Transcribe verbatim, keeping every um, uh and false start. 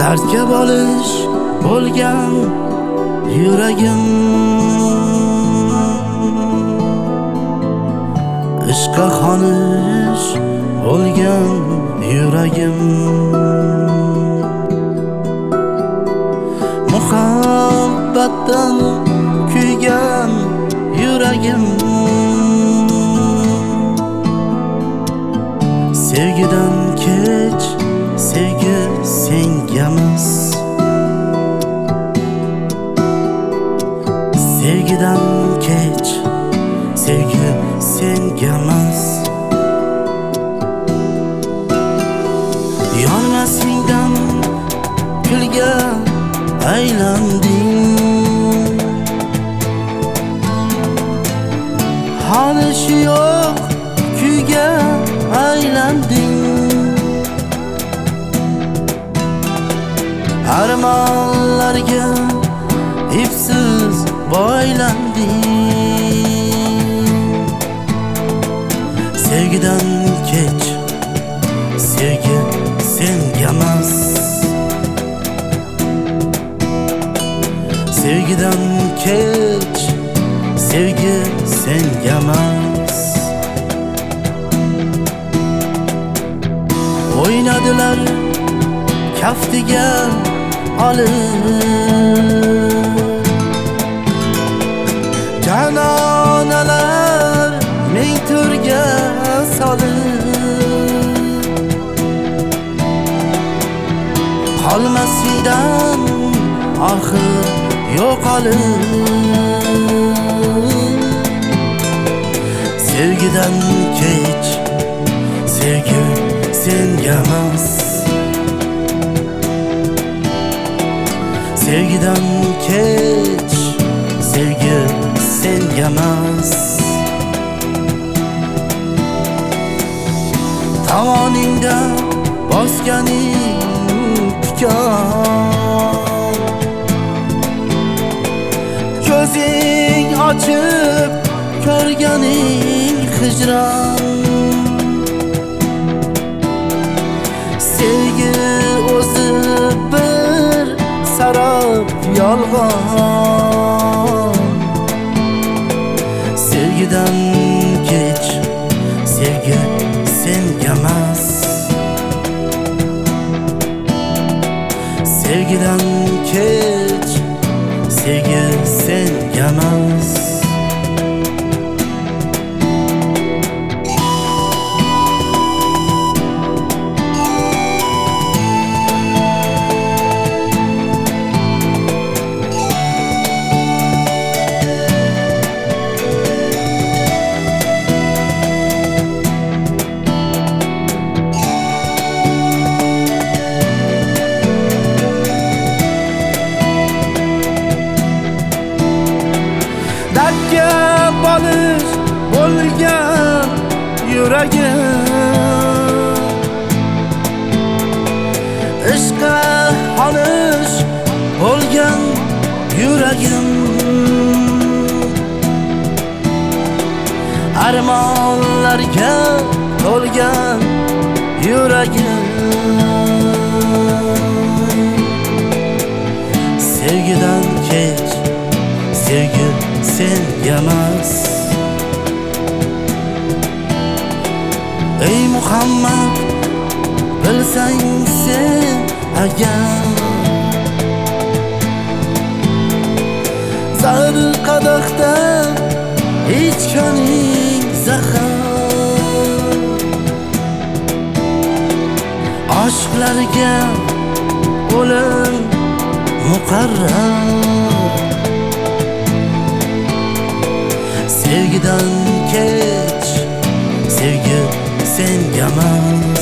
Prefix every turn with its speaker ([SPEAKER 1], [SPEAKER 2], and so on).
[SPEAKER 1] dardga bolish bo'lgan yuragim, ishqqa xonish bo'lgan yuragim, muhabbatdan kuygan yuragim, sevgidan kech sevgi sengamas, sevgidan kech sevgi sengamas. Yonmasingdan kulga aylanding, holishi yo'q kuyga aylanding, armonlarga ipsiz boylanding. Sevgidan kech sevgi sengamas, sevgidan kech sevgi sengamas. O'ynadilar kaftiga olib, janonalar ming turga solib, qolmasingdan oxir yo'qolib. Sevgidan kech sevgi sengamas, sevgidan kech sevgi sengamas. Tomoningda bosganing tikon, ko'zing ochib ko'rganing hijron. Sevgi o'zi bir sarob yolg'on, sevgidan kech sevgi sengamas, sevgidan kech sevgi sengamas. Dardga bolish bo'lgan yuragim, ishqqa xonish bo'lgan yuragim, armonlarga to'lgan yuragim, sevgidan kech sevgi sengamas. Ey Muhammad, bilsang sen agar, zar qadoqda ichganing zahar, oshqlarga o'lim muqarrar. Sevgidan kech sevgi sengamas,